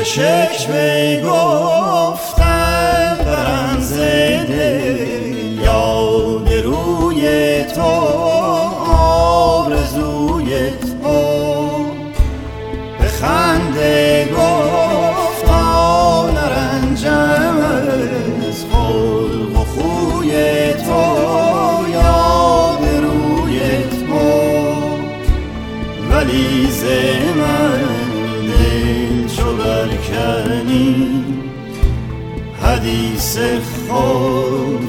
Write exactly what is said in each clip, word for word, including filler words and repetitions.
به شکوه گفتن برم زده یاد روی تو آرزوی تو به خنده گفتا نرنجم از خلق و خوی تو یاد روی تو ولی ز من دل چو برکنی حدیث خود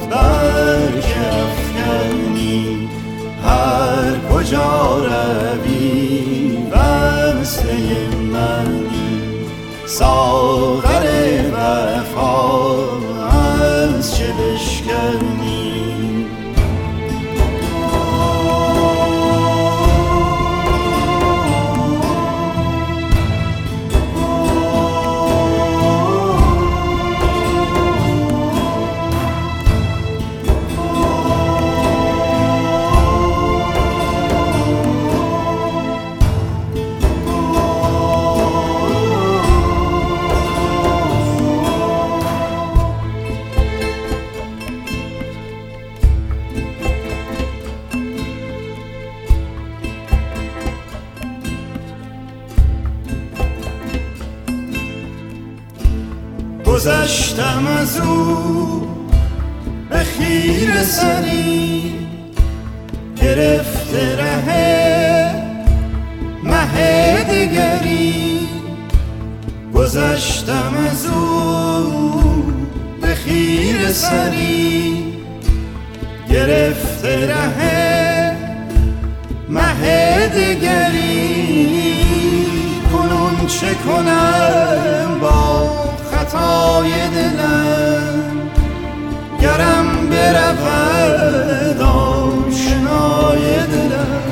برکفکنی هر کجا روی وصله منی ساغر وفا از چه بشکنی گذشتم از او به خیره سری گرفته ره مه دگری گذشتم از او به خیره سری گرفته ره مه دگری کنون چه کنم با خطای دلم گرم برود آشنای دلم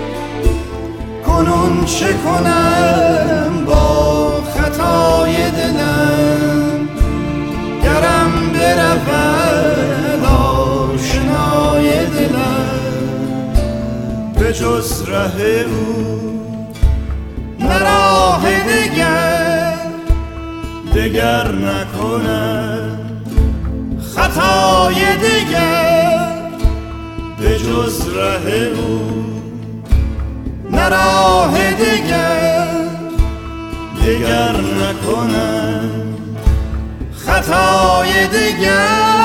کنون چه کنم با خطای دلم گرم برود آشنای دلم به جز ره او نه راه دگر دگر نکنم خطای دگر به جز ره او نه راه دگر دگر نکنم خطای دگر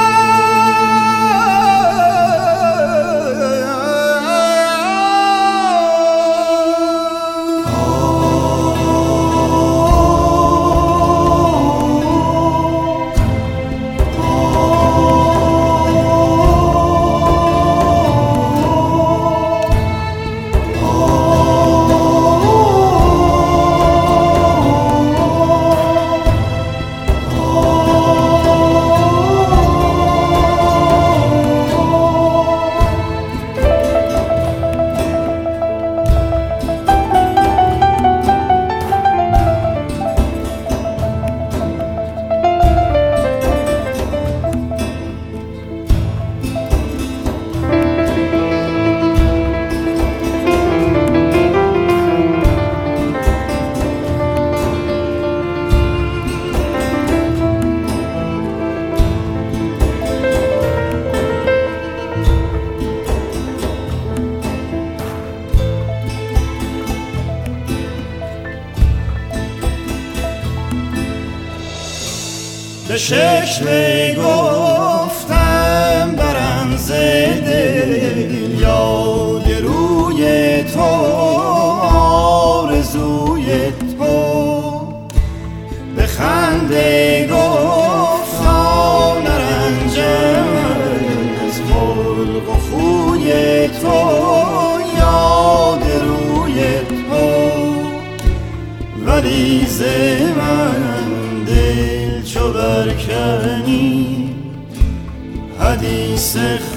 به شکوه گفتم برم زده یاد روی تو آرزوی تو به خنده گفتا نرنجم از خلق و خوی تو یاد روی تو ولی ز من دل چو برکنی حدیث